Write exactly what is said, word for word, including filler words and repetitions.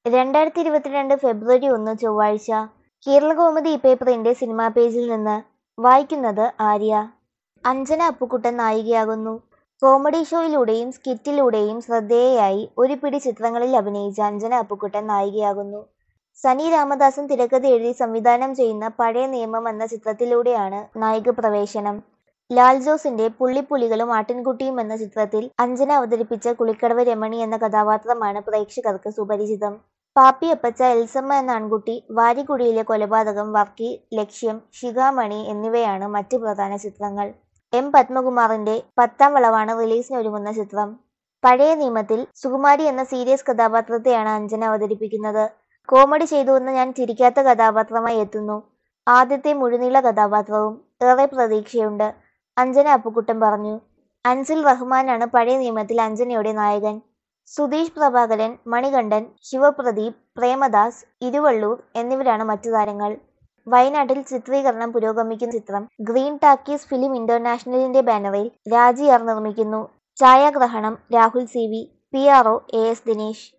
രണ്ടായിരത്തി ഇരുപത്തിരണ്ട് ഫെബ്രുവരി ഒന്ന് ചൊവ്വാഴ്ച. കേരളകൗമുദി പേപ്പറിന്റെ സിനിമാ പേജിൽ നിന്ന് വായിക്കുന്നത് ആര്യ. അഞ്ജന അപ്പുക്കുട്ടൻ നായികയാകുന്നു. കോമഡി ഷോയിലൂടെയും സ്കിറ്റിലൂടെയും ശ്രദ്ധേയയായി ഒരു പിടി ചിത്രങ്ങളിൽ അഭിനയിച്ച അഞ്ജന അപ്പുക്കുട്ടൻ നായികയാകുന്നു. സനി രാമദാസൻ തിരക്കഥ എഴുതി സംവിധാനം ചെയ്യുന്ന പഴയ നിയമം എന്ന ചിത്രത്തിലൂടെയാണ് നായിക പ്രവേശനം. ലാൽ ജോസിന്റെ പുള്ളിപ്പുലികളും ആട്ടിൻകുട്ടിയും എന്ന ചിത്രത്തിൽ അഞ്ജന അവതരിപ്പിച്ച കുളിക്കടവ് രമണി എന്ന കഥാപാത്രമാണ് പ്രേക്ഷകർക്ക് സുപരിചിതം. പാപ്പി അപ്പച്ച, എൽസമ്മ എന്ന ആൺകുട്ടി, വാരിക്കുടിയിലെ കൊലപാതകം, വർക്കി, ലക്ഷ്യം, ശിഖാമണി എന്നിവയാണ് മറ്റ് പ്രധാന ചിത്രങ്ങൾ. എം പത്മകുമാറിന്റെ പത്താം വളവാണ് റിലീസിനൊരുങ്ങുന്ന ചിത്രം. പഴയ നിയമത്തിൽ സുകുമാരി എന്ന സീരിയസ് കഥാപാത്രത്തെയാണ് അഞ്ജന അവതരിപ്പിക്കുന്നത്. കോമഡി ചെയ്തുവന്ന് ഞാൻ ചിരിക്കാത്ത കഥാപാത്രമായി എത്തുന്നു. ആദ്യത്തെ മുഴുനീള കഥാപാത്രവും. ഏറെ പ്രതീക്ഷയുണ്ട്, അഞ്ജന അപ്പുക്കുട്ടൻ പറഞ്ഞു. അൻസിൽ റഹ്മാനാണ് പഴയ നിയമത്തിൽ അഞ്ജനയുടെ നായകൻ. സുധീഷ് പ്രഭാകരൻ, മണികണ്ഠൻ, ശിവപ്രദീപ്, പ്രേമദാസ്, ഇരുവള്ളൂർ എന്നിവരാണ് മറ്റു താരങ്ങൾ. വയനാട്ടിൽ ചിത്രീകരണം പുരോഗമിക്കുന്ന ചിത്രം ഗ്രീൻ ടാക്കീസ് ഫിലിം ഇന്റർനാഷണലിന്റെ ബാനറിൽ രാജി ആർ നിർമ്മിക്കുന്നു. ഛായാഗ്രഹണം Rahul C V, P R O A S Dinesh.